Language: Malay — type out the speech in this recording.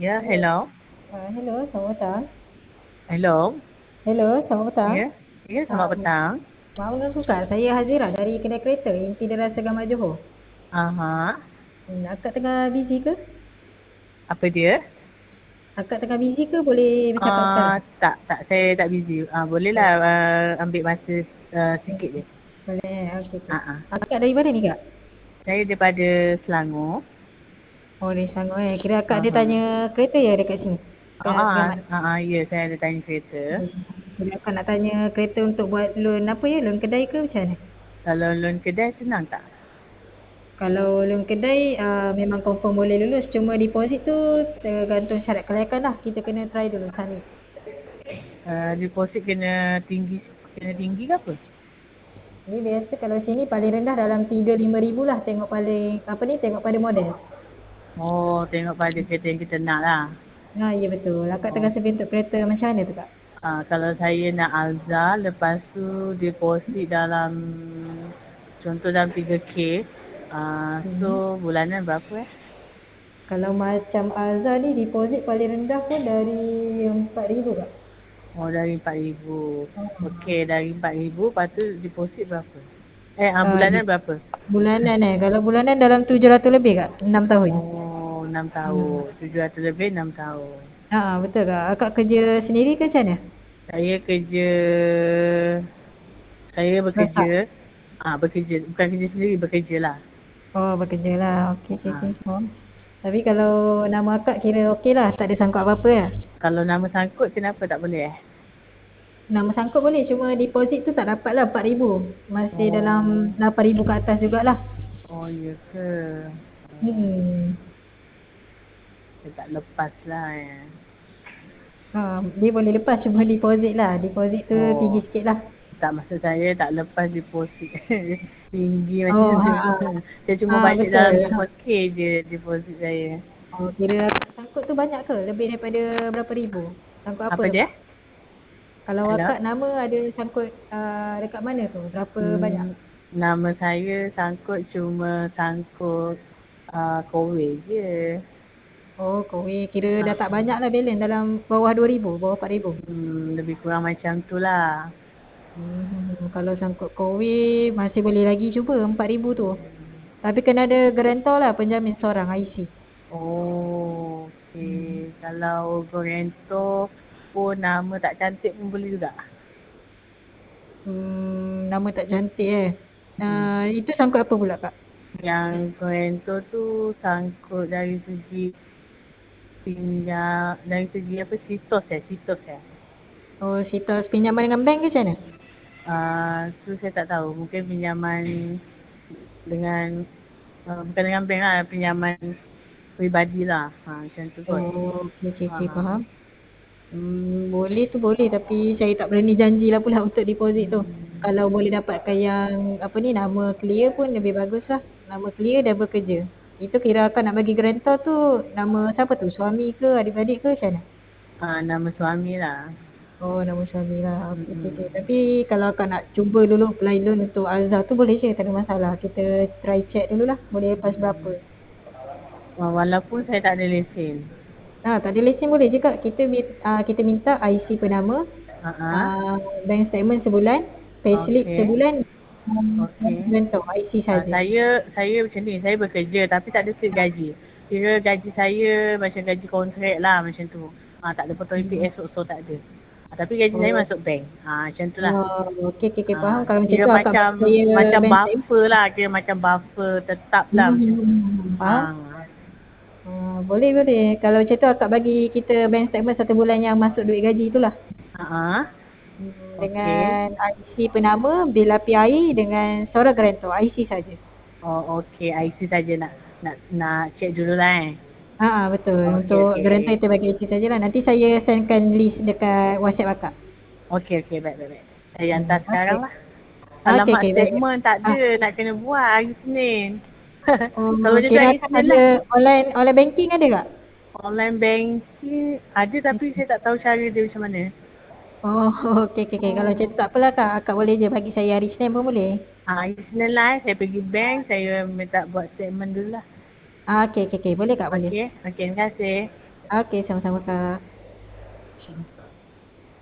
Ya, Hello, hello. hello, selamat petang. Hello. Hello, selamat petang. Ya. Ya, selamat petang. Maaf ganggu Kak, saya Hazira dari kedai kereta Imperial Rasa Gambar Johor. Aha. Akak tengah busy ke? Apa dia? Akak tengah busy ke boleh bercakap sekarang? Tak, saya tak busy. Bolehlah Oh, ambil masa sikit je. boleh, okey, okey. Ah, ah. Akak dari mana ni Kak? Saya daripada Selangor. Oh, dari Selangor Kira akak ada Aha. tanya kereta ya dekat sini? Kat Keramat. Ya, saya ada tanya kereta. Kira akak nak tanya kereta untuk buat loan apa ya? Loan kedai ke macam mana? Kalau loan kedai senang tak? Kalau loan kedai memang confirm boleh lulus. Cuma deposit tu tergantung syarat kelayakan lah. Kita kena try dulu submit. Deposit kena tinggi ke apa? Ni biasa kalau sini paling rendah dalam 3-5 ribu lah tengok paling apa ni tengok pada model. Oh, tengok pada kereta yang kita nak lah. Ya betul. Akak Oh. tengah sebi untuk kereta macam mana tu Kak? Kalau saya nak Alza, lepas tu deposit dalam contoh dalam 3K. Hmm. So bulanan berapa Kalau macam Alza ni deposit paling rendah pun dari 4,000 Kak. Oh, dari 4,000. Oh. Okey, dari 4,000, lepas tu deposit berapa? Di Bulanan berapa? bulanan Kalau bulanan dalam 700 lebih Kak, 6 tahun. Oh, 6 Hmm. tahun. 700 lebih 6 tahun. Betul Kak. Akak kerja sendiri ke macam mana? Saya kerja, saya Swasta. bekerja, bukan kerja sendiri, bekerja lah. Oh, bekerja lah. Okey, okey, Ah, okey. Faham. Tapi kalau nama akak kira okey lah, tak ada sangkut apa-apa ya? Kalau nama sangkut kenapa tak boleh Nama sangkut boleh, cuma deposit tu tak dapat lah 4,000. Masih dalam Oh, 8,000 ke atas jugalah. oh ya ke? Hmm. Saya tak lepas lah Dia boleh lepas cuma deposit lah. Deposit tu tinggi Oh, sikit lah. tak, maksud saya tak lepas deposit tinggi macam Oh, tu. Saya cuma bajet dalam betul. 5K je deposit saya. Oh, kira sangkut tu banyak ke? Lebih daripada berapa ribu? Sangkut apa Apa tu dia? Kak? Kalau Halo? akak nama ada sangkut dekat mana tu? Berapa banyak? Nama saya sangkut cuma sangkut kowe je. Oh, kowe kira dah tak Ah, banyak lah balance dalam bawah 2,000, bawah 4,000. Lebih kurang macam tu lah. Kalau sangkut kowe masih boleh lagi cuba 4,000 tu. Tapi kena ada garantor lah penjamin seorang IC. Oh, Hmm. okey. Kalau Gorento pun nama tak cantik pun boleh juga. Nama tak cantik Mm. Itu sangkut apa pula Kak? Yang Gorento tu sangkut dari segi pinjam, dari segi apa, Sitos. Oh, situs pinjaman dengan bank ke macam mana? Tu saya tak tahu. Mungkin pinjaman dengan bukan dengan bank lah, pinjaman peribadi lah. Macam tu kot. Oh, okey, okey, Ha, okey, ha. faham. Boleh tu boleh tapi saya tak berani janji lah pula untuk deposit tu. Kalau boleh dapatkan yang apa ni nama clear pun lebih bagus lah. Nama clear dah bekerja. Itu kira akan nak bagi garantor tu nama siapa tu? Suami ke adik-beradik ke macam mana? Nama suami lah. Oh, nama suami lah. Okey, okey, Mm-mm. okey. Tapi kalau akak nak cuba dulu apply loan untuk Alza tu boleh je, tak ada masalah. Kita try check dulu lah, boleh lepas berapa. Walaupun saya tak ada lesen. Tak ada lesen boleh je Kak. Kita minta IC penama, Ha. ah, bank statement sebulan, payslip Okey. sebulan, dan Okey. rental IC saja. Saya macam ni, saya bekerja tapi tak ada slip gaji. Kira gaji saya macam gaji kontrak lah macam tu. Tak ada potong Hmm. EPS so tak ada. Tapi gaji saya Oh, masuk bank. Macam tu lah. okey, okey, okey, faham. Kalau macam Kira tu akak macam bagi saya macam bank statement. buffer lah, kira macam buffer tetap lah macam tu. Faham. Ah, Boleh, boleh. Kalau macam tu akak bagi kita bank statement 1 bulan yang masuk duit gaji itulah. ah, okey. Dengan IC penama, bil api air dengan seorang garantor, IC saja. Oh, okey. IC saja nak check dulu lah Betul. Okey, Untuk okey. garantor kita bagi IC sajalah. Nanti saya sendkan list dekat WhatsApp akak. Okey, baik. Saya hantar sekarang Okey. lah. Okey, Alamak, okey, baik. statement tak Ah, ada. Nak kena buat hari Senin. Kalau oh, macam tu kira hari akan Senin ada lah. online banking ada tak? Online banking ada tapi saya tak tahu cara dia macam mana. Oh, okey, okey, okey. Kalau macam tu tak apalah Kak. Akak boleh je bagi saya hari Senin pun boleh. Hari Senin lah saya pergi bank. Saya minta buat statement dulu lah. Okey, okey, okey. Boleh Kak, boleh. Okey, terima kasih. Okey, sama-sama Kak. Okay.